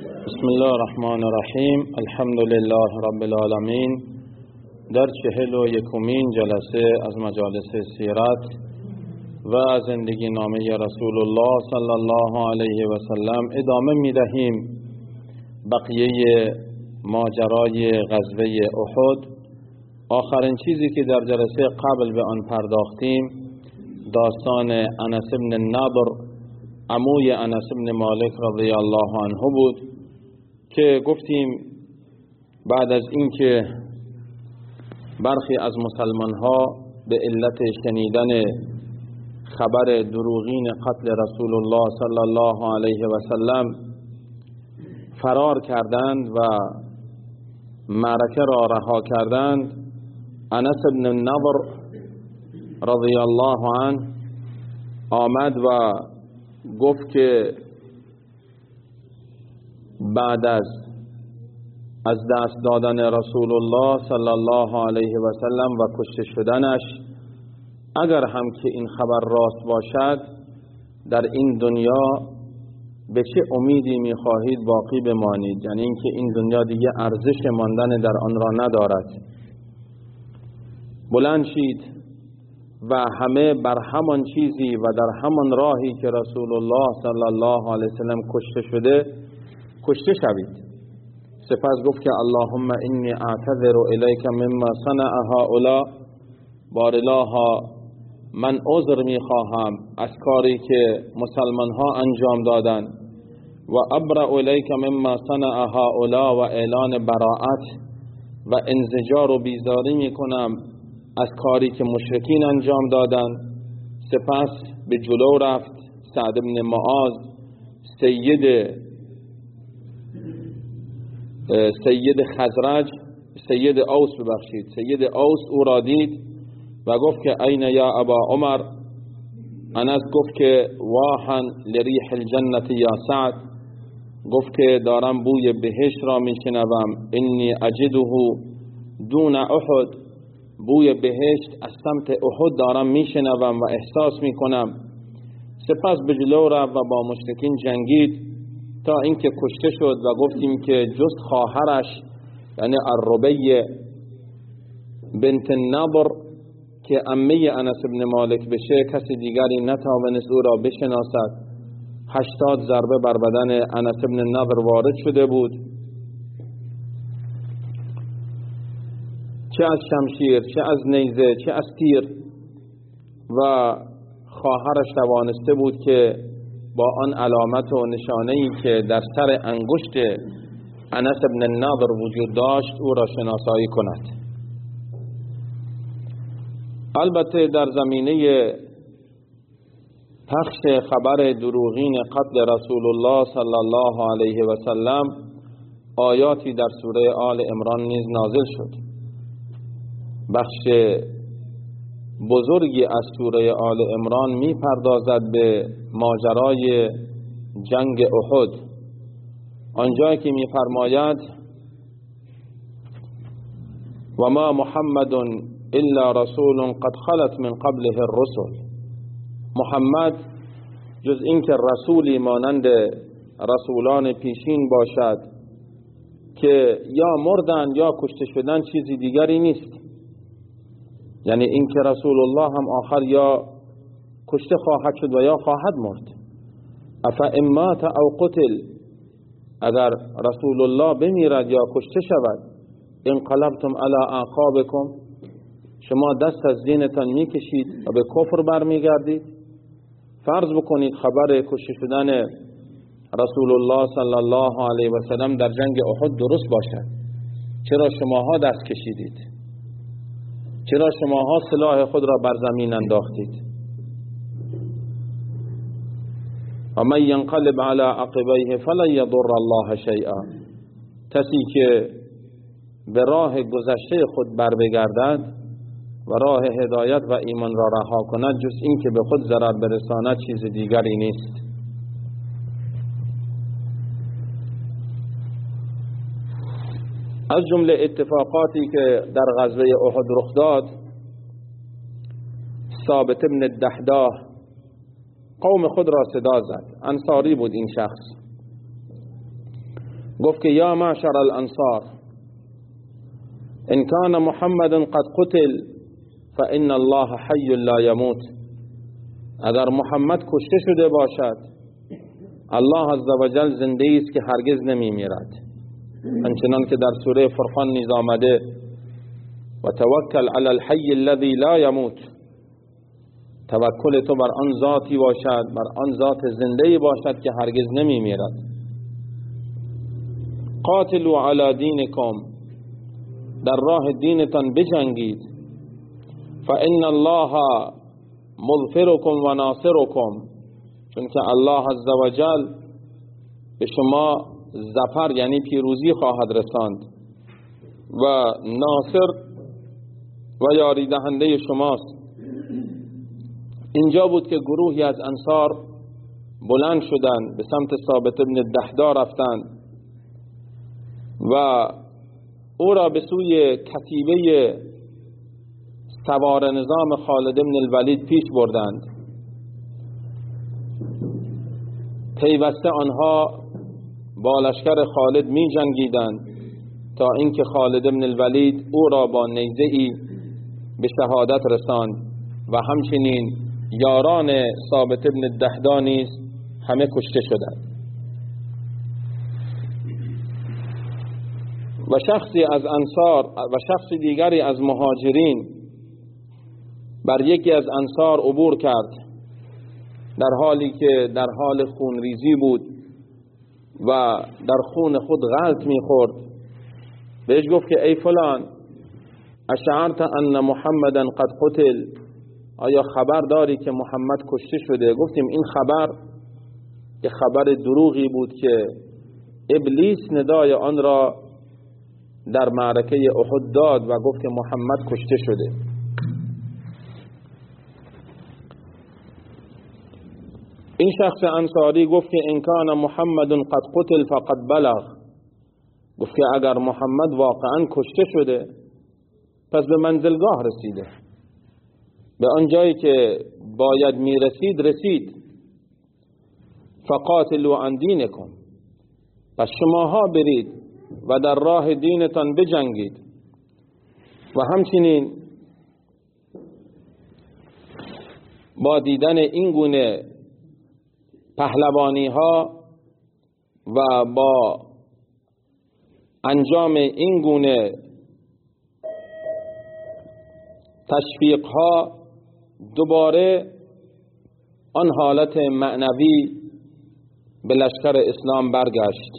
بسم الله الرحمن الرحیم. الحمد لله رب العالمین. در 41مین جلسه از مجالس سیرت و زندگی نامه رسول الله صلی الله علیه و سلم ادامه می دهیم بقیه ماجرای غزوه احد. آخرین چیزی که در جلسه قبل به آن پرداختیم داستان انس بن النضر عموی انس بن مالک رضی الله عنه بود که گفتیم بعد از اینکه برخی از مسلمان ها به علت شنیدن خبر دروغین قتل رسول الله صلی الله علیه و سلم فرار کردند و معرکه را رها کردند، انس بن النضر رضی الله عنه آمد و گفت که بعد از دست دادن رسول الله صلی الله علیه و سلم و کشته شدنش، اگر هم که این خبر راست باشد در این دنیا به چه امیدی می‌خواهید باقی بمانید؟ یعنی اینکه این دنیا دیگه ارزش ماندن در آن را ندارد. بلند شید و همه بر همان چیزی و در همان راهی که رسول الله صلی الله علیه و سلم کشته شده کشته شوید. سپس گفت که اللهم انی اعتذر الیک مما صنع هؤلاء، بار الها من عذر میخواهم از کاری که مسلمان ها انجام دادن، و ابرأ الیک مما صنع هؤلاء و اعلان براءت و انزجار و بیزاری میکنم از کاری که مشرکین انجام دادن. سپس به جلو رفت. سعد بن معاذ سید خزرج، سید اوس او را دید و گفت که این یا ابا عمر. انس گفت که واحن لریح الجنت یا سعد، گفت که دارم بوی بهشت را میشنوم. انی اجده دون احد، بوی بهشت از سمت احد دارم میشنوم و احساس میکنم. سپس به جلو رفت و با مشرکین جنگید تا اینکه کشته شد و گفتیم که جز خواهرش یعنی الربیع بنت النضر که عمه انس بن مالک بشه کسی دیگری نتوانست او را بشناسد. 80 ضربه بر بدن انس بن النضر وارد شده بود، چه از شمشیر، چه از نیزه، چه از تیر، و خواهرش توانسته بود که با آن علامت و نشانه‌ای که در سر انگشت انس بن النضر وجود داشت او را شناسایی کند. البته در زمینه پخش خبر دروغین قتل رسول الله صلی الله علیه و سلم آیاتی در سوره آل عمران نیز نازل شد. بخش بزرگی از سوره آل عمران می پردازد به ماجرای جنگ احد، آنجایی که می فرماید و ما محمد الا رسول قد خلت من قبله الرسل. محمد جز اینکه رسولی مانند رسولان پیشین باشد که یا مردن یا کشته شدن چیزی دیگری نیست. یعنی این که رسول الله هم آخر یا کشته خواهد شد و یا خواهد مرد. افا امات او قتل، اگر رسول الله بمیرد یا کشته شود، انقلبتم علی اعقابکم، شما دست از دینتان میکشید و به کفر برمیگردید. فرض بکنید خبر کشته شدن رسول الله صلی الله علیه و سلم در جنگ احد درست باشد، چرا شماها دست کشیدید؟ چرا شماها سلاح خود را بر زمین انداختید؟ و من ینقلب علی عقبیه فلن یضر الله شیئا، کسی که به راه گذشته خود بر بگردد و راه هدایت و ایمان را رها کند جز این که به خود ضرر برساند چیز دیگری نیست. از جمله اتفاقاتی که در غزوه احد رخ داد، ثابت بن الدحداح قوم خود را صدا زد. انصاری بود این شخص. گفت که یا معشر الانصار ان کان محمد قد قتل فان الله حی لا یموت. اگر محمد کشته شده باشد الله عزوجل زنده است که هرگز نمی میرد، همچنان که در سوره فرقان نیز آمده و توکل علی الحی الذی لا یموت، توکل تو بر آن ذاتی باشد، بر آن ذات زنده باشد که هرگز نمی میرد. قاتلوا علی دینکم، در راه دینتان بجنگید، فان الله مظفرکم و ناصرکم، چون که الله عزوجل به شما ظفر یعنی پیروزی خواهد رساند و ناصر و یاری دهنده شماست. اینجا بود که گروهی از انصار بلند شدند، به سمت ثابت ابن الدحداء رفتند و او را به سوی کتیبه سوار نظام خالد ابن الولید پیش بردند. پیوسته آنها با لشکر خالد می جنگیدند تا اینکه خالد ابن الولید او را با نیزه‌ای به شهادت رساند و همچنین یاران ثابت ابن الدحداء نیز همه کشته شدند. و شخصی از انصار و شخص دیگری از مهاجرین بر یکی از انصار عبور کرد در حالی که در حال خونریزی بود و در خون خود غلط می‌خورد. بهش گفت که ای فلان اشعرت ان محمدا قد قتل، آیا خبر داری که محمد کشته شده؟ گفتیم این خبر که خبر دروغی بود که ابلیس ندای آن را در معرکه احد داد و گفت که محمد کشته شده. این شخص انصاری گفت که ان کان محمد قد قتل فقد بلغ، گفت که اگر محمد واقعا کشته شده پس به منزلگاه رسیده، به آن جایی که باید میرسید رسید. فقاتلوا عن دینکم، پس شماها برید و در راه دینتان بجنگید. و همچنین با دیدن این گونه پهلوانی ها و با انجام این گونه تشویق ها دوباره آن حالت معنوی به لشکر اسلام برگشت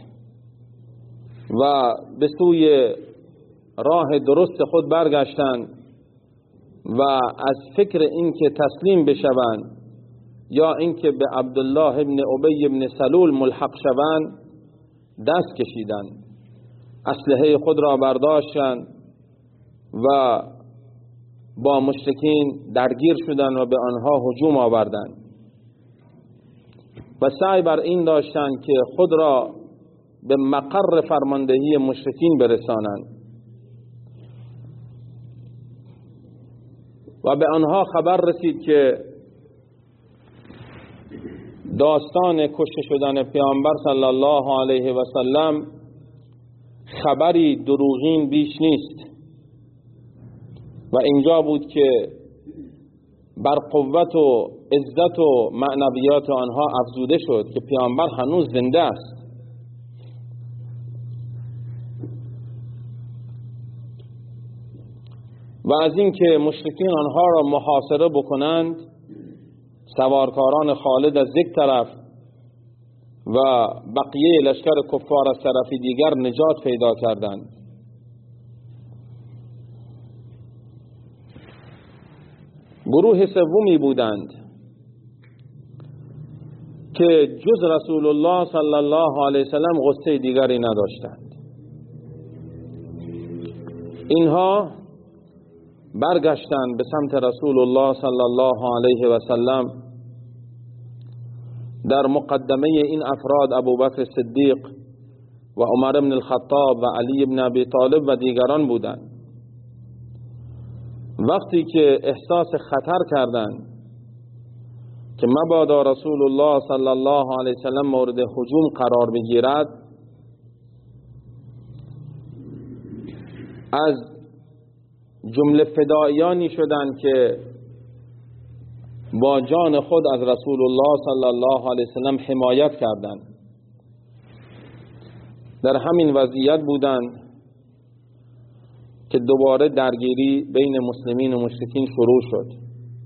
و به سوی راه درست خود برگشتند و از فکر اینکه تسلیم بشوند یا اینکه به عبدالله ابن ابی ابن سلول ملحق شوند دست کشیدند، اسلحه خود را برداشتند و با مشرکین درگیر شدند و به آنها هجوم آوردند و سعی بر این داشتند که خود را به مقر فرماندهی مشرکین برسانند و به آنها خبر رسید که داستان کشته شدن پیامبر صلی الله علیه و سلم خبری دروغین بیش نیست و اینجا بود که بر قوت و عزت و معنویات آنها افزوده شد که پیامبر هنوز زنده است. و از اینکه مشرکین آنها را محاصره بکنند سوارکاران خالد از یک طرف و بقیه لشکر کفار از طرفی دیگر نجات پیدا کردند. گروه سومی بودند که جز رسول الله صلی الله علیه وسلم غصه دیگری نداشتند. اینها برگشتند به سمت رسول الله صلی الله علیه و سلم. در مقدمه این افراد ابوبکر صدیق و عمر بن الخطاب و علی بن ابی طالب و دیگران بودند. وقتی که احساس خطر کردند که مبادا رسول الله صلی الله علیه وسلم مورد هجوم قرار بگیرد، از جمله فدایانی شدند که با جان خود از رسول الله صلی الله علیه وسلم حمایت کردند. در همین وضعیت بودند که دوباره درگیری بین مسلمین و مشرکین شروع شد.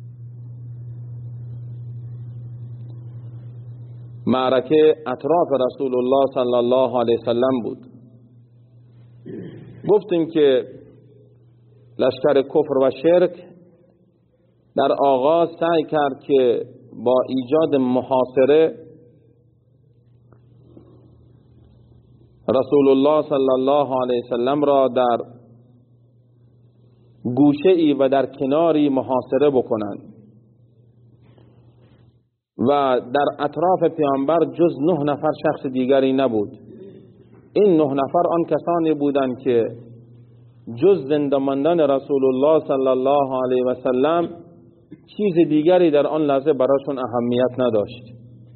معرکه اطراف رسول الله صلی الله علیه وسلم بود. گفتیم که لشکر کفر و شرک در آغاز سعی کرد که با ایجاد محاصره رسول الله صلی الله علیه وسلم را در گوشه ای و در کناری محاصره بکنند و در اطراف پیامبر جز 9 نفر شخص دیگری نبود. این 9 نفر آن کسانی بودند که جز زنده ماندن رسول الله صلی الله علیه و سلم چیز دیگری در آن لحظه براشون اهمیت نداشت.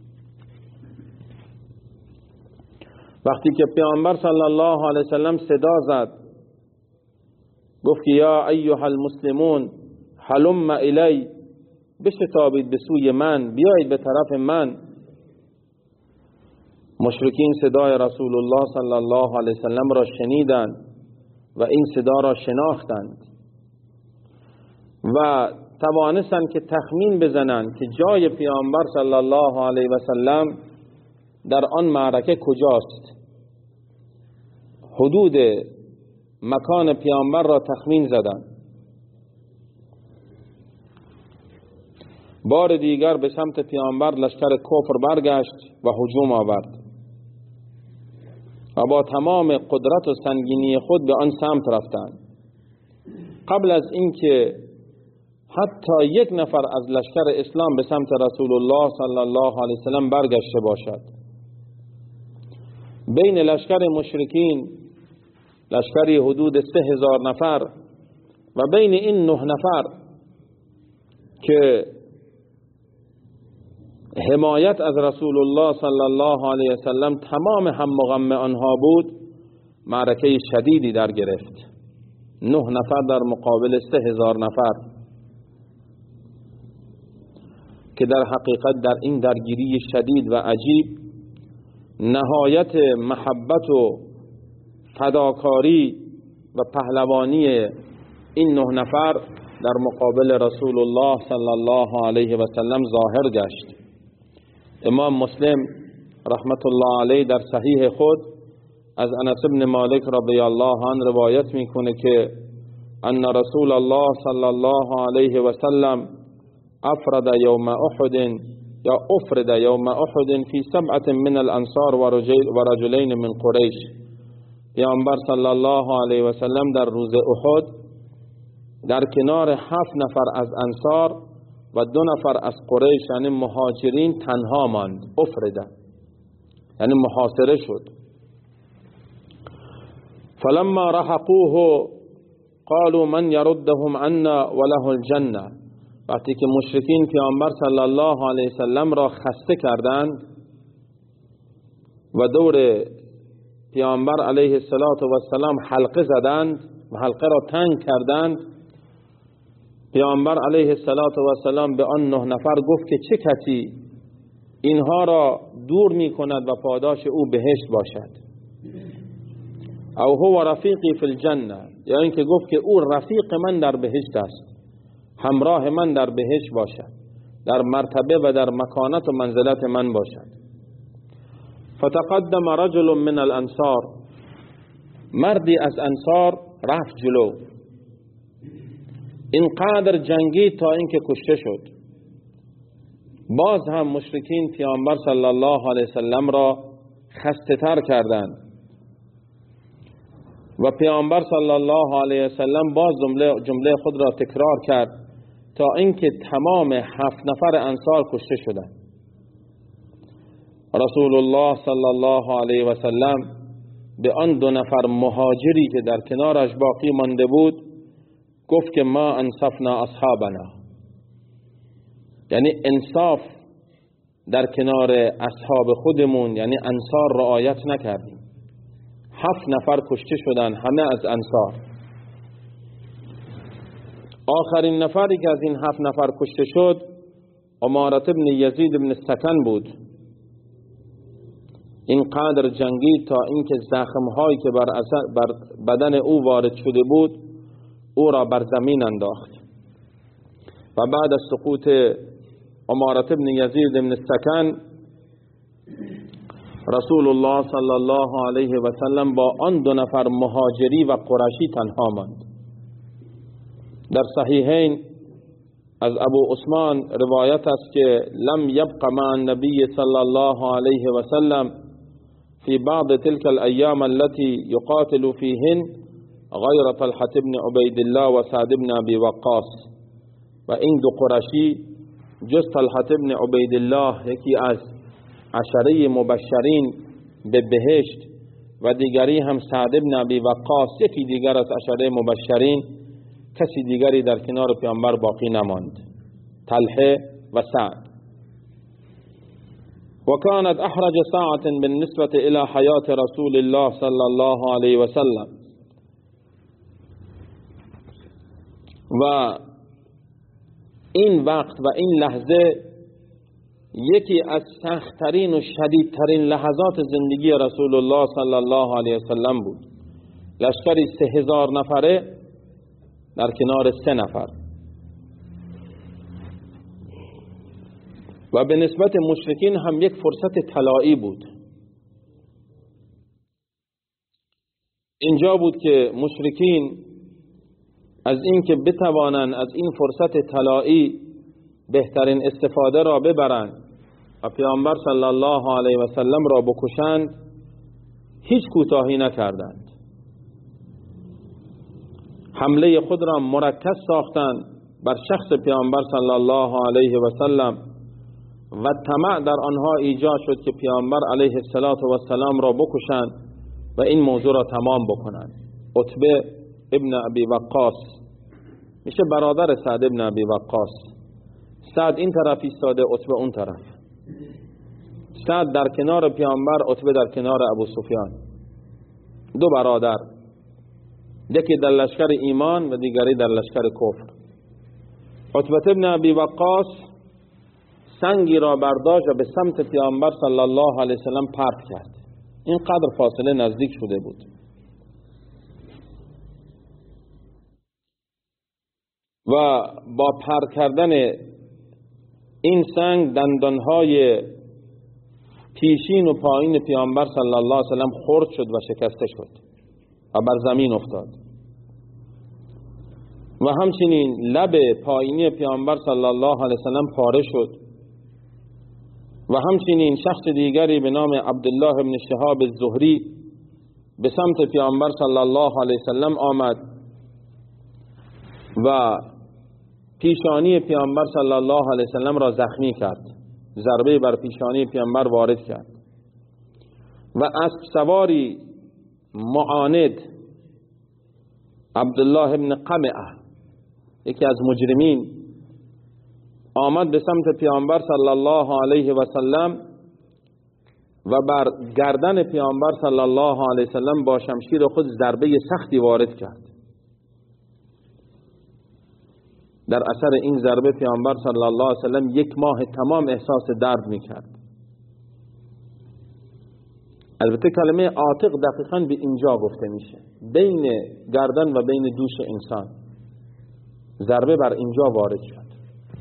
وقتی که پیامبر صلی الله علیه و سلم صدا زد، گفت که یا ایها المسلمون هلم الی، بشتابید به سوی من، بیایید به طرف من. مشرکین صدای رسول الله صلی الله علیه و سلم را شنیدند و این صدا را شناختند و توانستند که تخمین بزنند که جای پیامبر صلی الله علیه و سلم در آن معرکه کجاست. حدود مکان پیامبر را تخمین زدند. بار دیگر به سمت پیامبر لشکر کفر برگشت و هجوم آورد و با تمام قدرت و سنگینی خود به آن سمت رفتند. قبل از اینکه حتی یک نفر از لشکر اسلام به سمت رسول الله صلی الله علیه وسلم برگشته باشد، بین لشکر مشرکین، لشکری حدود 3000 نفر، و بین این 9 نفر که حمایت از رسول الله صلی الله علیه وسلم تمام هم و غم آنها بود، معرکه شدیدی در گرفت. 9 نفر در مقابل 3000 نفر که در حقیقت در این درگیری شدید و عجیب نهایت محبت و فداکاری و پهلوانی این 9 نفر در مقابل رسول الله صلی الله علیه و سلم ظاهر گشت. امام مسلم رحمت الله علیه در صحیح خود از انس بن مالک رضی الله عنه روایت میکنه که ان رسول الله صلی الله علیه و سلم افرد یوم احد یا افرد یوم احد فی 7 من الانصار و رجلین من قریش. پیامبر صلی الله علیه و سلم در روز احد در کنار 7 نفر از انصار و 2 نفر از قریش یعنی مهاجرین تنها ماند. افرده یعنی محاصره شد. فلما رحقوه قالوا من يردهم عنا وله الجنه. وقتی که مشرکین پیامبر صلی الله علیه وسلم را خسته کردند و دور پیامبر علیه السلام حلقه زدند و حلقه را تنگ کردند، پیامبر علیه السلام به آن 9 نفر گفت که چه کسی اینها را دور می کند و پاداش او بهشت باشد، او هو رفیقی فی الجنه، یا اینکه گفت که او رفیق من در بهشت است، همراه من در بهشت باشد، در مرتبه و در مکانت و منزلت من باشد. فتقدم رجل من الانصار، مردی از انصار رفت جلو، اینقدر جنگید تا اینکه کشته شد. باز هم مشرکین پیامبر صلی الله علیه وسلم را خسته تر کردند و پیامبر صلی الله علیه وسلم باز جمله خود را تکرار کرد تا اینکه تمام 7 نفر انصار کشته شدند. رسول الله صلی الله علیه و سلم به آن 2 نفر مهاجری که در کنارش باقی مانده بود گفت که ما انصفنا اصحابنا، یعنی انصاف در کنار اصحاب خودمون یعنی انصار رعایت نکردیم. 7 نفر کشته شدند، همه از انصار. آخرین نفری که از این 7 نفر کشته شد عمارة بن یزید بن السکن بود. این قدر جنگید تا اینکه زخم‌هایی که بر بدن او وارد شده بود او را بر زمین انداخت. و بعد از سقوط عمارة بن یزید بن السکن رسول الله صلی الله علیه و سلم با آن 2 نفر مهاجری و قرشی تنها ماند. در صحیحین از ابو عثمان روایت است که لم یبق مع النبی صلی الله علیه و سلم في بعض تلك الأيام التي يقاتل فيهن غير طلحة بن عبيد الله و سعد بن ابي وقاص. و این 2 قرشی جز طلحة بن عبید الله یکی از 10 مبشرین به بهشت و دیگری هم سعد بن ابی وقاص یکی دیگر از 10 مبشرین، کسی دیگری در کنار پیامبر باقی نماند، طلحه و سعد. وكانت احرج ساعة بالنسبة الى حياة رسول الله صلى الله عليه وسلم. و این وقت و این لحظه یکی از سخت‌ترین و شدیدترین لحظات زندگی رسول الله صلی الله علیه وسلم بود. لشکری 3000 نفره در کنار 3 نفر و به نسبت مشرکین هم یک فرصت طلایی بود. اینجا بود که مشرکین از این که بتوانند از این فرصت طلایی بهترین استفاده را ببرند و پیامبر صلی الله علیه و سلم را بکشند هیچ کوتاهی نکردند. حمله خود را مرکز ساختند بر شخص پیامبر صلی الله علیه و سلم و طمع در آنها ایجاد شد که پیامبر علیه السلام را بکشند و این موضوع را تمام بکنند. عتبه ابن ابی وقاص میشه برادر سعد ابن ابی وقاص. سعد این طرف ایستاده، عتبه اون طرف. سعد در کنار پیامبر، عتبه در کنار ابو سفیان. 2 برادر، یکی در لشکر ایمان و دیگری در لشکر کفر. عتبه ابن ابی وقاص سنگی را برداشت و به سمت پیامبر صلی الله علیه وسلم پرت کرد. این قدر فاصله نزدیک شده بود. و با پرت کردن این سنگ دندانهای پیشین و پایین پیامبر صلی الله علیه وسلم خرد شد و شکسته شد و بر زمین افتاد. و همچنین لب پایینی پیامبر صلی الله علیه وسلم پاره شد. و همچنین شخص دیگری به نام عبدالله بن شهاب الزهری به سمت پیامبر صلی الله علیه وسلم آمد و پیشانی پیامبر صلی الله علیه وسلم را زخمی کرد. ضربه بر پیشانی پیامبر وارد کرد. و اسب سواری معاند عبدالله بن قمعه یکی از مجرمین آمد به سمت پیامبر صلی الله علیه و سلم و بر گردن پیامبر صلی الله علیه و سلم با شمشیر خود ضربه سختی وارد کرد. در اثر این ضربه پیامبر صلی الله علیه و سلم 1 ماه تمام احساس درد میکرد. البته کلمه عاتق دقیقاً به اینجا گفته میشه، بین گردن و بین دوش انسان. ضربه بر اینجا وارد شد.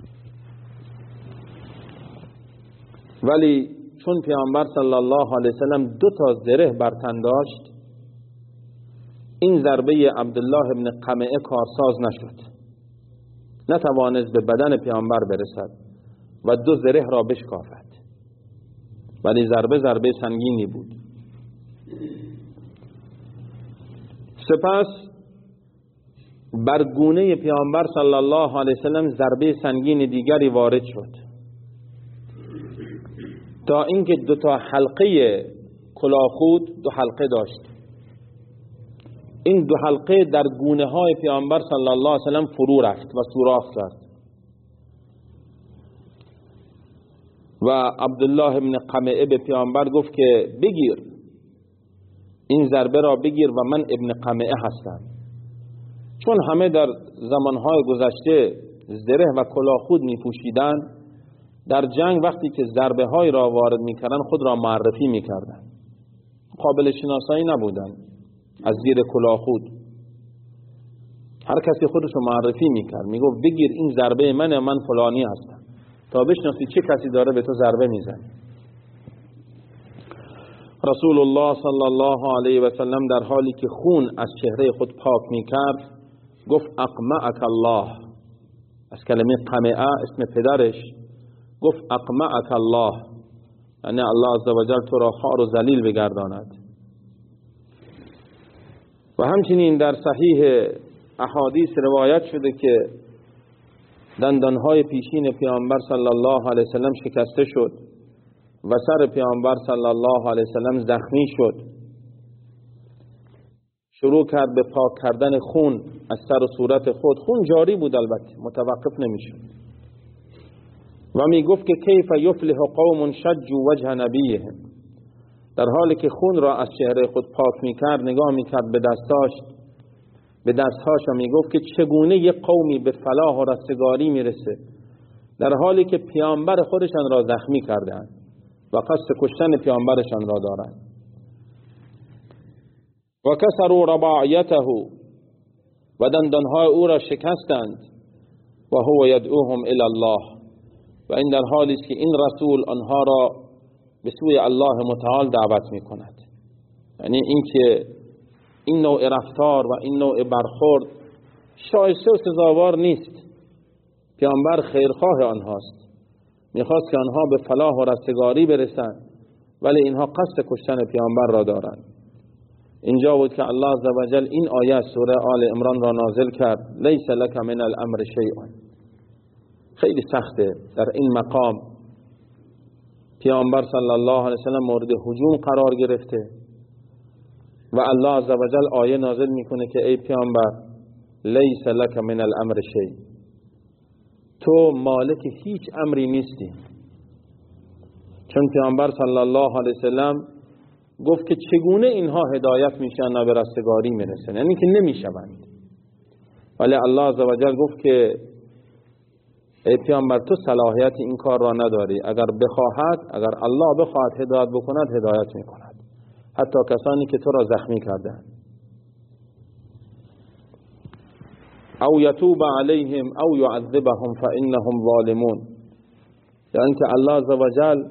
ولی چون پیامبر صلی الله علیه وسلم 2 تا زره بر تن داشت، این ضربه عبدالله ابن قمعه کارساز نشد، نتوانست به بدن پیامبر برسد و 2 زره را بشکافد. ولی ضربه سنگینی بود. سپس بر گونه پیامبر صلی الله علیه وسلم ضربه سنگین دیگری وارد شد تا اینکه 2 تا حلقه کلاهخود 2 حلقه داشت. این 2 حلقه در گونه های پیامبر صلی الله علیه وسلم فرو رفت و سوراخ کرد. و عبدالله ابن قمعه به پیامبر گفت که بگیر این ضربه را بگیر و من ابن قمعه هستم. چون همه در زمانهای گذشته زره و کلاهخود می پوشیدن، در جنگ وقتی که ضربه های را وارد می کردن خود را معرفی می کردن، قابل شناسایی نبودن از زیر کلاهخود. هر کسی خودش رو معرفی می کرد، می گفت بگیر این ضربه من فلانی هستم، تا بشناسی چه کسی داره به تو ضربه می زنه. رسول الله صلی الله علیه و سلم در حالی که خون از چهره خود پاک می کرد گفت اقمعک الله، از کلمه قمعه اسم پدرش، گفت اقمعک الله، یعنی الله عزوجل تو را خوار و ذلیل بگرداند. و همچنین در صحیح احادیث روایت شده که دندانهای پیشین پیامبر صلی الله علیه وسلم شکسته شد و سر پیامبر صلی الله علیه وسلم زخمی شد. شروع کرد به پاک کردن خون از سر و صورت خود. خون جاری بود البته، متوقف نمیشد. و می گفت که کیف یفلح قوم شجوا وجه نبیهم، در حالی که خون را از چهره خود پاک می کرد نگاه می کرد به دستهاش و می گفت که چگونه یک قومی به فلاح و رستگاری می رسه در حالی که پیامبر خودشان را زخمی کردند و قصد کشتن پیامبرشان را دارند. و کسروا رباعیته، و دندانهای او را شکستند. و هو یدعوهم الی الله، و این در حالی است که این رسول آنها را به سوی الله متعال دعوت می کند. یعنی این که این نوع رفتار و این نوع برخورد شایسته و سزاوار نیست. پیامبر خیرخواه آنهاست، میخواست که آنها به فلاح و رستگاری برسند، ولی اینها قصد کشتن پیامبر را دارند. اینجا بود که الله عزوجل این آیه سوره آل عمران را نازل کرد، لیس لک من الامر شیء. خیلی سخته در این مقام پیامبر صلی الله علیه وسلم مورد هجوم قرار گرفته و الله عزوجل آیه نازل میکنه که ای پیامبر لیس لک من الامر شیء، تو مالک هیچ امری نیستی. چون پیامبر صلی الله علیه وسلم گفت که چگونه اینها هدایت میشن و به رستگاری میرسن، یعنی که نمیشوند. ولی الله عزوجل گفت که ای پیامبر تو صلاحیت این کار را نداری، اگر الله بخواهد هدایت بکند هدایت میکند، حتی کسانی که تو را زخمی کردند. او یتوب علیهم او یعذبهم فانهم ظالمون، یعنی که الله عزوجل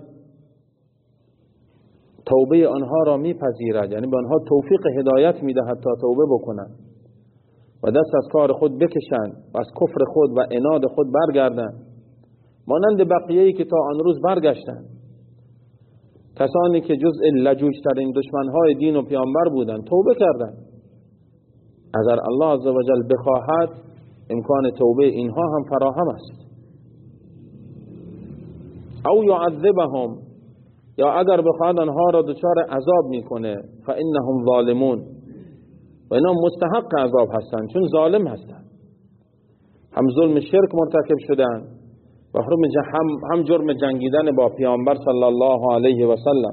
توبه آنها را میپذیرد، یعنی به آنها توفیق هدایت میدهد تا توبه بکنند و دست از کار خود بکشند و از کفر خود و عناد خود برگردند، مانند بقیه‌ای که تا آن روز برگشتند. کسانی که جزء لجوج‌ترین دشمنهای دین و پیامبر بودند توبه کردند. اگر الله عزوجل بخواهد امکان توبه اینها هم فراهم است. او یعذبهم، یا اگر بخواهد آنها را دچار عذاب میکنه، فانهم ظالمون، و اینا مستحق عذاب هستند چون ظالم هستند. هم ظلم شرک مرتکب شدند و هم جرم جنگیدن با پیامبر صلی الله علیه و سلم.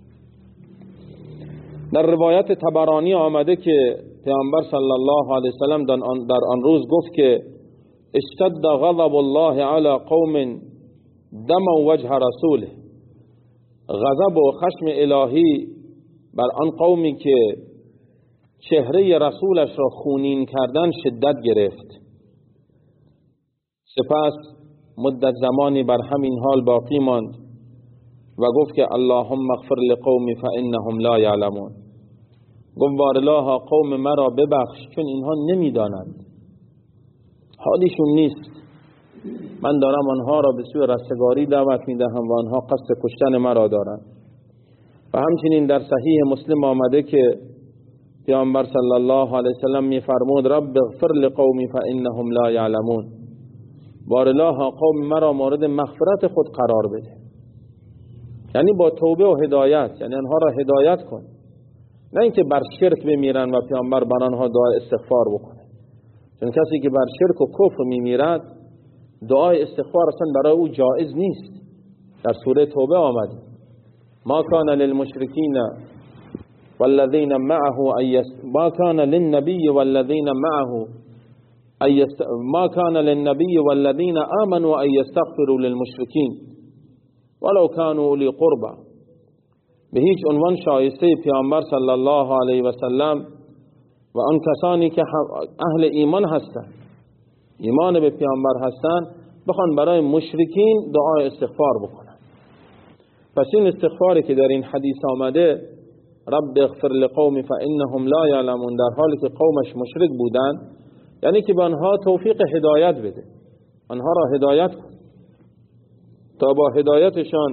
در روایت طبرانی آمده که پیامبر صلی الله علیه و سلم در آن روز گفت که اشتد غضب الله علی قوم دموا وجه رسوله، غضب و خشم الهی بر آن قومی که چهره رسولش را خونین کردن شدت گرفت. سپس مدت زمانی بر همین حال باقی ماند و گفت که اللهم اغفر لقومی فانهم لا یعلمون، گفت بارالله قوم مرا ببخش چون اینها نمیدانند، حالیشون نیست. من دارم آنها را به سوی رستگاری دعوت میدهم و آنها قصد کشتن مرا دارند. و همچنین در صحیح مسلم آمده که پیامبر صلی الله علیه وسلم میفرمود رب اغفر لقومی فانهم لا یعلمون، بارالله قوم مرا مورد مغفرت خود قرار بده، یعنی با توبه و هدایت، یعنی آنها را هدایت کن، نه اینکه بر شرک بمیرن و پیامبر بر آنها دعای استغفار بکنه. چون کسی که بر شرک و کفر میمیرد دعای استغفار اصلا برای او جایز نیست. در سوره توبه آمده ما کان للمشرکین والذین معه ما کان للنبی والذین معه ما كان للنبي والذين آمنوا أن يستغفروا للمشركين ولو كانوا اولی قربا. به هیچ عنوان شایسته پیامبر صلی الله علیه و سلم و آن کسانی که اهل ایمان هستند، ایمان به پیامبر هستند، بخوان برای مشرکین دعای استغفار بکنن. پس این استغفاری که در این حدیث آمده، رب اغفر لقوم فانهم لا یعلمون، در حالی که قومش مشرک بودن، یعنی که به آنها توفیق هدایت بده، آنها را هدایت کن تا با هدایتشان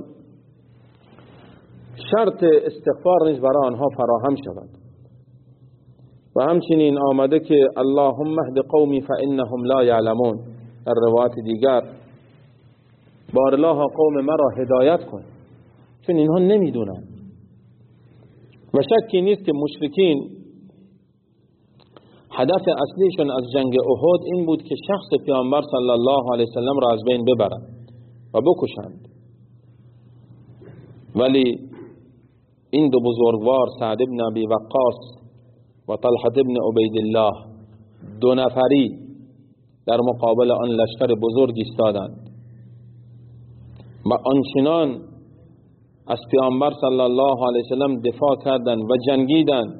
شرط استغفار نیز برای آنها فراهم شود. و همچنین آمده که اللهم اهد قومی فانهم لا یعلمون، در روایت دیگر بار الله قوم مرا هدایت کن چون اینها نمیدونن. و شکی نیست که مشرکین هدف اصلیشون از جنگ احد این بود که شخص پیامبر صلی الله علیه وسلم را از بین ببرند و بکشند. ولی این دو بزرگوار سعد بن ابی وقاص و طلحه بن عبیدالله دو نفری در مقابل آن لشکر بزرگ ایستادند و آنچنان از پیامبر صلی الله علیه وسلم دفاع کردند و جنگیدند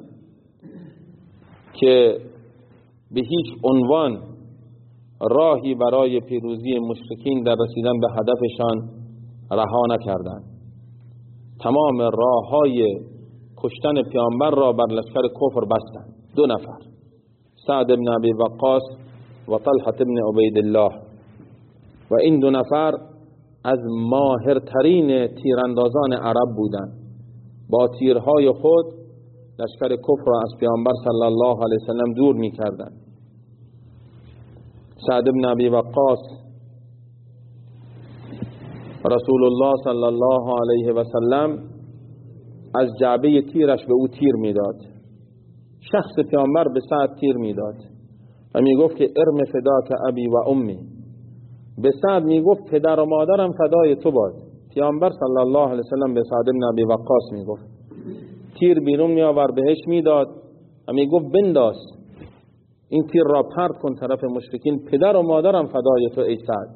که به هیچ عنوان راهی برای پیروزی مشرکین در رسیدن به هدفشان رها نکردند. تمام راههای کشتن پیامبر را بر لشکر کفر بستند. دو نفر، سعد بن ابی وقاص و طلحه بن عبیدالله، و این دو نفر از ماهرترین تیراندازان عرب بودند. با تیرهای خود لشکر کفر را از پیامبر صلی الله علیه وسلم دور می‌کردند. سعد بن ابی وقاص رسول الله صلی الله علیه و سلم از جعبه تیرش به او تیر میداد. شخص پیامبر به سعد تیر میداد و میگفت که ارم فداک ابی و امی. به سعد میگفت پدر و مادرم فدای تو باد. پیامبر صلی الله علیه و سلم به سعد بن ابی وقاص میگفت، تیر بیرون می آورد بهش میداد و میگفت بنداز این تیر را پرت کن طرف مشرکین، پدر و مادرم فدای تو ای سعد.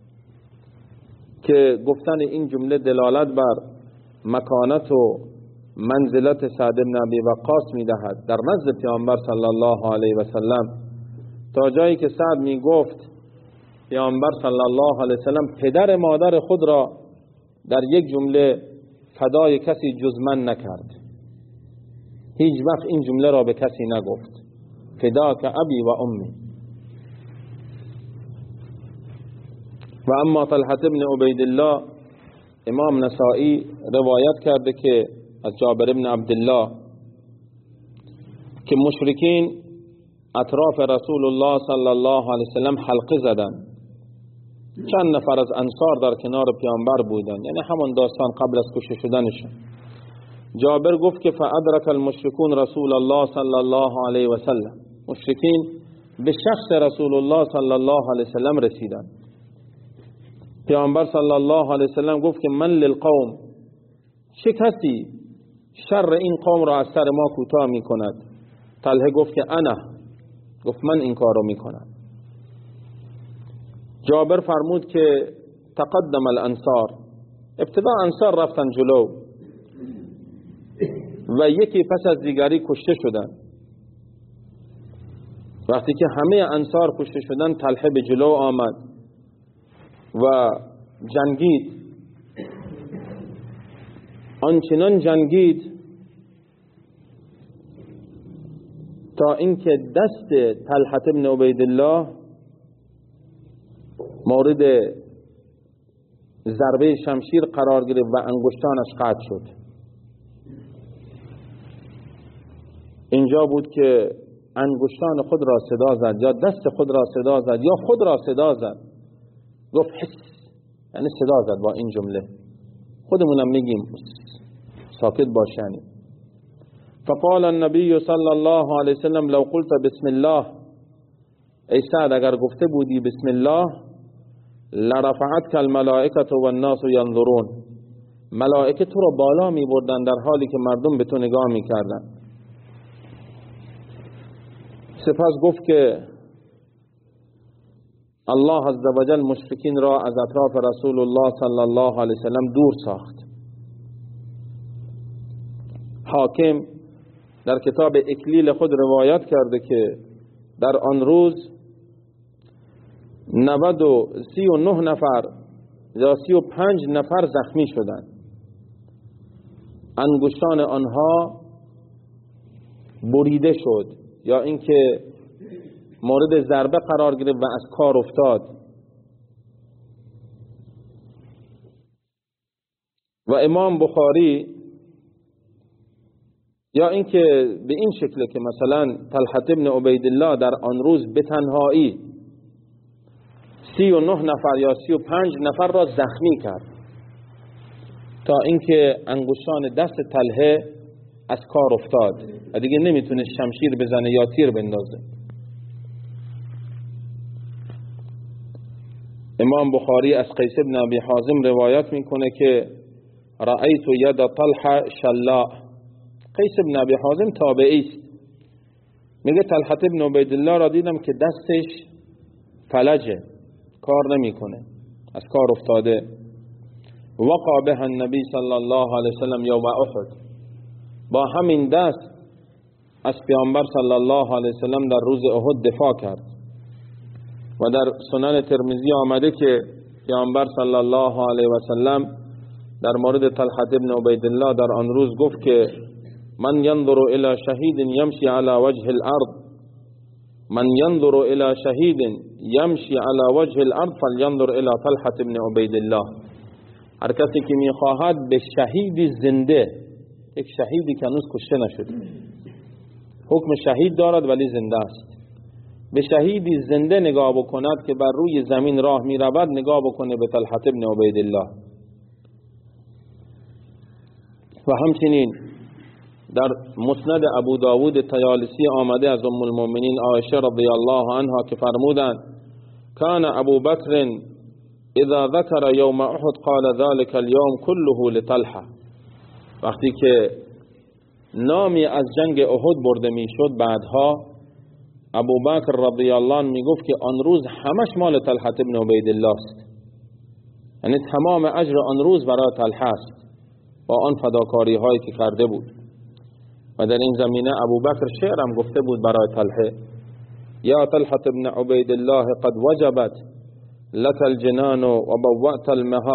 که گفتن این جمله دلالت بر مکانت و منزلت سعد بن ابی وقاص میدهد در نزد پیامبر صلی الله علیه و سلم، تا جایی که سعد میگفت پیامبر صلی الله علیه و سلم پدر مادر خود را در یک جمله فدای کسی جز من نکرد. هیچ وقت این جمله را به کسی نگفت، فداک ابی و امی. و اما طلحه بن عبیدالله، امام نسائی روایت کرده که از جابر بن عبدالله که مشرکین اطراف رسول الله صلی الله علیه وسلم حلقه زدند. چند نفر از انصار در کنار پیامبر بودند، یعنی همون داستان قبل از کشته شدنشون. جابر گفت که فادرک المشرکون رسول الله صلی الله علیه و سلم، مشرکین به شخص رسول الله صلی الله علیه و سلم رسیدند. پیامبر صلی الله علیه و سلم گفت که من للقوم، چه کسی شر این قوم را از سر ما کوتاه می کند؟ طلحه گفت که انا، گفت من این کار را می کنم. جابر فرمود که تقدم الانصار، ابتدا انصار رفتن جلو و یکی پس از دیگری کشته شدند. وقتی که همه انصار کشته شدند، طلحه به جلو آمد و جنگید. آنچنان جنگید تا اینکه دست طلحه بن عبیدالله مورد ضربه شمشیر قرار گرفت و انگشتانش قطع شد. اینجا بود که انگشتان خود را صدا زد، یا دست خود را صدا زد، یا خود را صدا زد. گفت حس، یعنی صدا زد با این جمله. خودمونم میگیم ساکت باشانی. فقال النبی صلی الله علیه وسلم لو قلت بسم الله، ای سعد اگر گفته بودی بسم الله، لرفعتك الملائکه والناس ينظرون، ملائکه تو را بالا می بردن در حالی که مردم به تو نگاه می کردن. سپس گفت که الله عزوجل مشرکین را از اطراف رسول الله صلی الله علیه وسلم دور ساخت. حاکم در کتاب اکلیل خود روایت کرده که در آن روز 39 نفر یا 35 نفر زخمی شدند. انگشتان آنها بریده شد یا اینکه مورد ضربه قرار گرفت و از کار افتاد. و امام بخاری یا اینکه به این شکل که مثلا طلحه ابن عبیدالله در آن روز به تنهایی 39 نفر یا 35 نفر را زخمی کرد تا اینکه انگشتان دست طلحه از کار افتاد و دیگه نمیتونه شمشیر بزنه یا تیر بندازه. امام بخاری از قیس بن ابی حازم روایت میکنه که رأیت ید طلحه شلاء. قیس بن ابی حازم تابعی است، میگه طلحه ابن عبیدالله را دیدم که دستش فلجه، کار نمیکنه، از کار افتاده. وقع به النبی صلی الله علیه وسلم یوم احد، با همین دست از پیامبر صلی الله علیه وسلم در روز احد دفاع کرد. و در سنن ترمذی آمده که پیامبر صلی الله علیه وسلم در مورد طلحه ابن عبیدالله در آن روز گفت که من ينظر الى شهید یمشی على وجه الارض، من ينظر الى شهید یمشی على وجه الارض فلینظر الى طلحه ابن عبیدالله. هر کسی که میخواهد به شهیدی زنده، یک شهیدی که هنوز کشته نشده، حکم شهید دارد ولی زنده است، به شهیدی زنده نگاه بکند که بر روی زمین راه می رود، نگاه بکنه به طلحه ابن عبیدالله. و همچنین در مسند ابو داود طیالسی آمده از ام المؤمنین عایشه رضی الله عنها که فرمودند کان ابو بکر اذا ذکر یوم احد قال ذلك اليوم كله لطلحه. وقتی که نامی از جنگ احد برده می شد بعدها ابو بکر رضی الله عنه می گفت که آن روز همش مال طلحه ابن عبیدالله است، یعنی تمام اجر آن روز برای طلحه است با آن فداکاری هایی که کرده بود. و در این زمینه ابو بکر شعرم گفته بود برای طلحه یا طلحه ابن عبیدالله قد وجبت لك الجنان و بوأت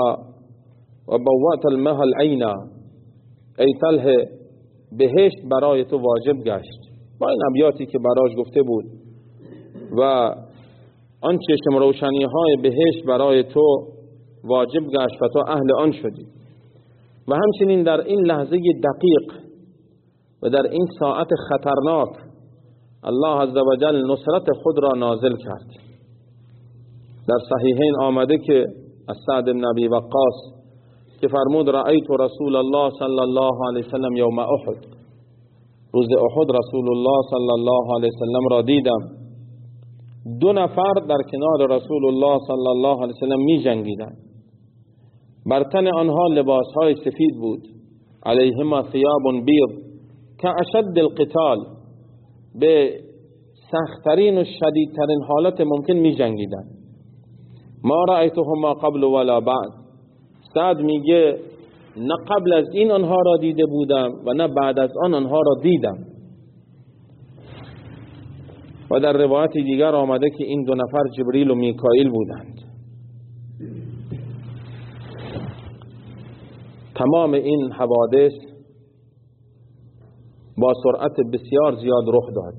المها العینا. ای طلحه بهشت برای تو واجب گشت، با این ابیاتی که براش گفته بود و آن چشم روشنی های بهشت برای تو واجب گشت و تو اهل آن شدی. و همچنین در این لحظه دقیق و در این ساعت خطرناک الله عزوجل نصرت خود را نازل کرد. در صحیحین آمده که از سعد بن ابی وقاص که فرمود رأیت رسول الله صلی الله علیه وسلم یوم احد، روز احد رسول الله صلی الله علیه وسلم را دیدم. 2 نفر در کنار رسول الله صلی الله علیه وسلم می جنگیدند. بر تن آنها لباس های سفید بود، علیهما ثیاب بید که اشد القتال، به سختترین و شدیدترین حالت ممکن می جنگیدند. ما رأیتهما قبل ولا بعد. سعد میگه نه قبل از این آنها را دیده بودم و نه بعد از آنها را دیدم. و در روایت دیگر آمده که این 2 نفر جبریل و میکائیل بودند. تمام این حوادث با سرعت بسیار زیاد رخ داد،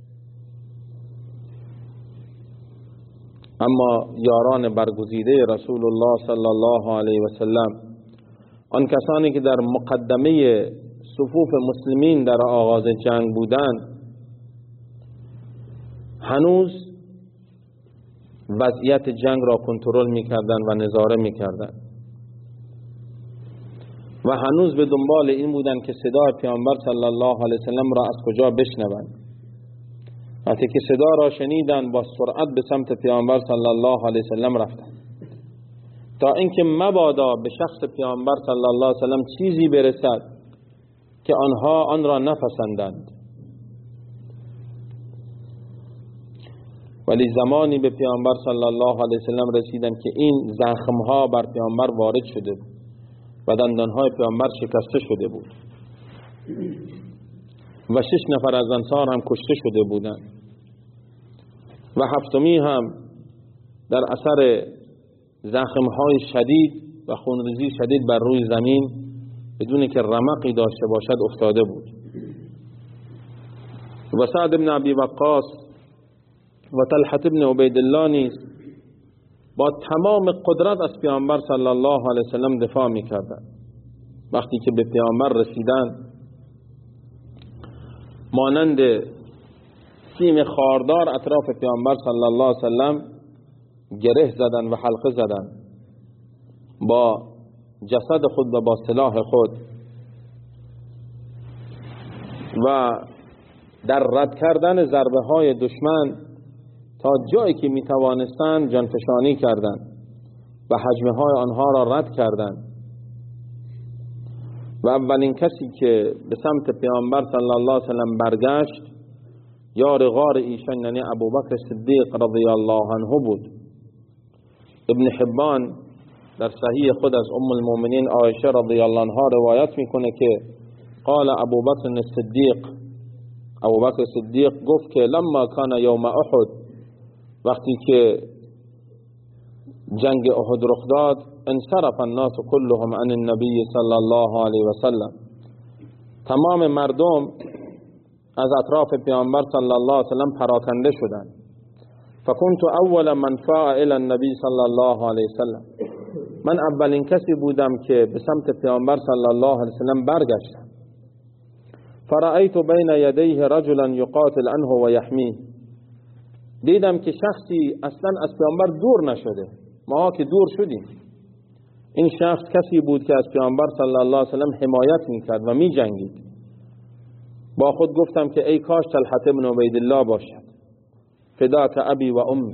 اما یاران برگزیده رسول الله صلی الله علیه و سلم، آن کسانی که در مقدمه صفوف مسلمین در آغاز جنگ بودند، هنوز وضعیت جنگ را کنترل می‌کردند و نظاره می‌کردند و هنوز به دنبال این بودند که صدای پیامبر صلی الله علیه وسلم را از کجا بشنوند. وقتی که صدا را شنیدند با سرعت به سمت پیامبر صلی الله علیه وسلم رفتند تا اینکه مبادا به شخص پیامبر صلی الله علیه وسلم چیزی برسد که آنها آن را نپسندند. ولی زمانی به پیامبر صلی الله علیه وسلم رسیدن که این زخمها بر پیامبر وارد شده بود و دندانهای پیامبر شکسته شده بود و 6 نفر از انصار هم کشته شده بودند و 7می هم در اثر زخمهای شدید و خونریزی شدید بر روی زمین بدون که رمقی داشته باشد افتاده بود. و سعد بن ابی وقاص و طلحه بن عبیدالله نیز با تمام قدرت از پیامبر صلی الله علیه وسلم دفاع می‌کردند. وقتی که به پیامبر رسیدند مانند سیم خاردار اطراف پیامبر صلی الله علیه وسلم گره زدن و حلقه زدن با جسد خود و با سلاح خود و در رد کردن ضربه های دشمن تا جایی که می توانستند جانفشانی کردند و حجمه های آنها را رد کردند و اولین کسی که به سمت پیامبر صلی الله علیه وسلم برگشت یار غار ایشان یعنی ابوبکر صدیق رضی الله عنه بود. ابن حبان در صحیح خود از ام المؤمنین عایشه رضی الله عنها روایت میکنه که قال ابوبکر صدیق گفت که لما کان یوم احد، وقتی که جنگ احد رخ داد، انصرف الناس كلهم عن النبي صلی الله علیه و سلم، تمام مردم از اطراف پیامبر صلی الله علیه و سلم پراکنده شدند. فكنت اول من فاء الى النبي صلی الله علیه و سلم، من اولین کسی بودم که به سمت پیامبر صلی الله علیه و سلم برگشتم. فرأيت بين يديه رجلا يقاتل عنه و يحميه، دیدم که شخصی اصلا از پیامبر دور نشده، ما که دور شدیم. این شخص کسی بود که از پیامبر صلی الله علیه و سلم حمایت میکرد و میجنگید. با خود گفتم که ای کاش طلحه بن عبیدالله باشد. فداک ابی و امی،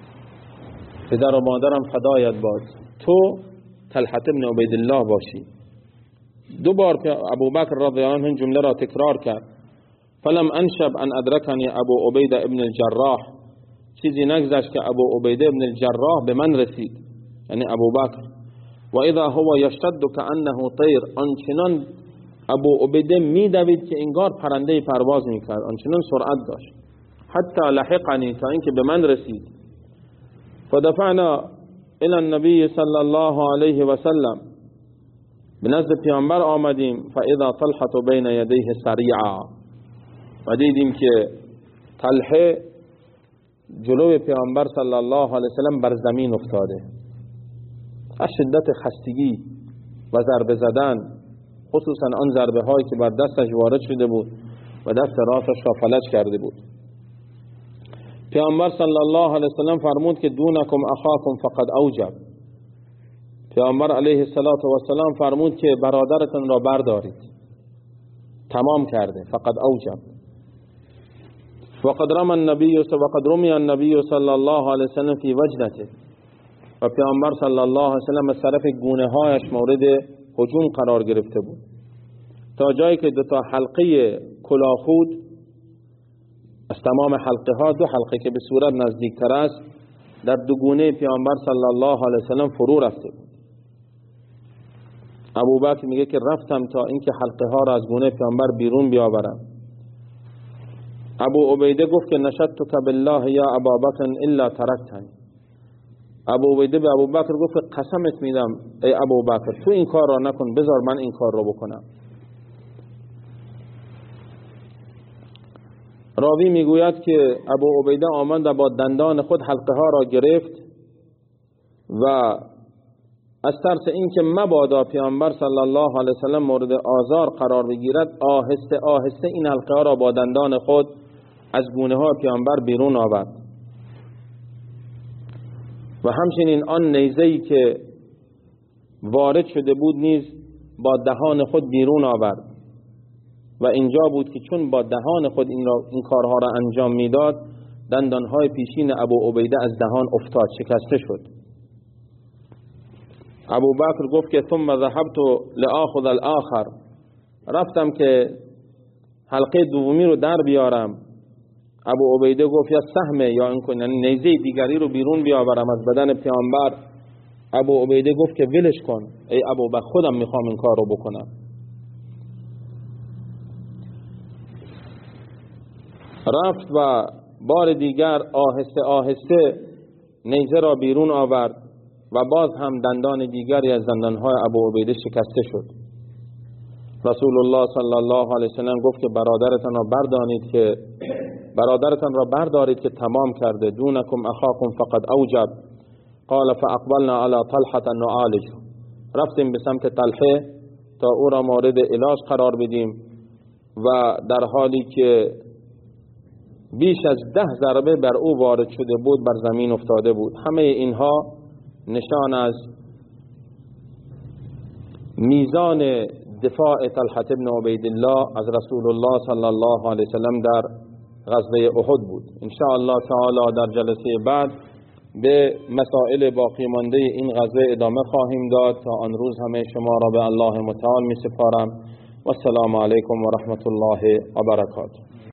پدر و مادرم فدایت باد، تو طلحه بن عبیدالله باشی. 2 بار ابوبکر رضی الله عنه این جمله را تکرار کرد. فلم انشب ان ادرکنی ابو عبیده ابن الجراح، چیزی نگذشت که ابو عبیده ابن الجراح به من رسید، یعنی ابوبکر. و اذا هو یشتد کانه طیر، آنچنان ابو عبیده میدوید که انگار پرنده پرواز میکرد، آنچنان سرعت داشت. حتی لحقنی، تا اینکه به من رسید. فدفعنا الى النبي صلی الله علیه و سلم، به نزد پیامبر آمدیم. فاذا طلحه بین یدیه سریعا، و دیدیم که طلحه جلوی پیامبر صلی الله علیه و سلم بر زمین افتاده، از شدت خستگی و ضربه زدن، خصوصا آن ضربه هایی که بر دستش وارد شده بود و دست راستش را فلج کرده بود. پیامبر صلی الله علیه و سلم فرمود که دونکم اخاکم فقد اوجب، پیامبر علیه السلام فرمود که برادرتون را بردارید، تمام کرده، فقد اوجب. وقد رمی النبی صلی الله علیه و سلم فی وجنته، و پیامبر صلی الله علیه و سلم از طرف گونه هایش مورد هجوم قرار گرفته بود، تا جایی که 2 حلقه کلاهخود از تمام حلقه ها 2 حلقه که به صورت نزدیکتر است در 2 گونه پیامبر صلی الله علیه و سلم فرو رفته بود. ابوبکر میگه که رفتم تا اینکه حلقه ها را از گونه پیامبر بیرون بیاورم. ابو عبیده گفت که نشدتک بالله یا ابابکر الا ترکتنی، ابو عبیده به ابوبکر گفت قسمت میدم ای ابوبکر تو این کار را نکن، بذار من این کار را بکنم. راوی میگوید که ابو عبیده آمد و با دندان خود حلقه ها را گرفت و از ترس اینکه مبادا پیامبر صلی الله علیه وسلم مورد آزار قرار بگیرد، آهسته آهسته این حلقه ها را با دندان خود از گونه ها پیامبر بیرون آورد. و همچنین آن نیزه‌ای که وارد شده بود نیز با دهان خود بیرون آورد و اینجا بود که چون با دهان خود این کارها را انجام میداد، دندانهای پیشین ابو عبیده از دهان افتاد، شکسته شد. ابو بکر گفت که ثم ذهبت لآخذ الاخر، رفتم که حلقه دومی رو در بیارم. ابو عبیده گفت یا سهم یا این کن، یعنی نیزه دیگری رو بیرون بیاورم از بدن پیامبر. ابو عبیده گفت که ولش کن ای ابوبکر، خودم میخوام این کار رو بکنم. رفت و بار دیگر آهسته آهسته نیزه را بیرون آورد و باز هم دندان دیگری از دندانهای ابو عبیده شکسته شد. رسول الله صلی الله علیه وسلم گفت که برادرتان را بردارید که تمام کرده. دونکم اخاکم فقد اوجب. قال فاقبلنا على طلحة نعالجه. رفتیم به سمت طلحه تا او را مورد علاج قرار بدیم و در حالی که بیش از 10 ضربه بر او وارد شده بود بر زمین افتاده بود. همه اینها نشان از میزان دفاع طلحة بن عبیدالله از رسول الله صلی الله علیه وسلم در غزوه احد بود. ان شاء الله تعالی در جلسه بعد به مسائل باقی مانده این غزوه ادامه خواهیم داد. تا آن روز همه شما را به الله متعال می سپارم و السلام علیکم و رحمت الله و برکاته.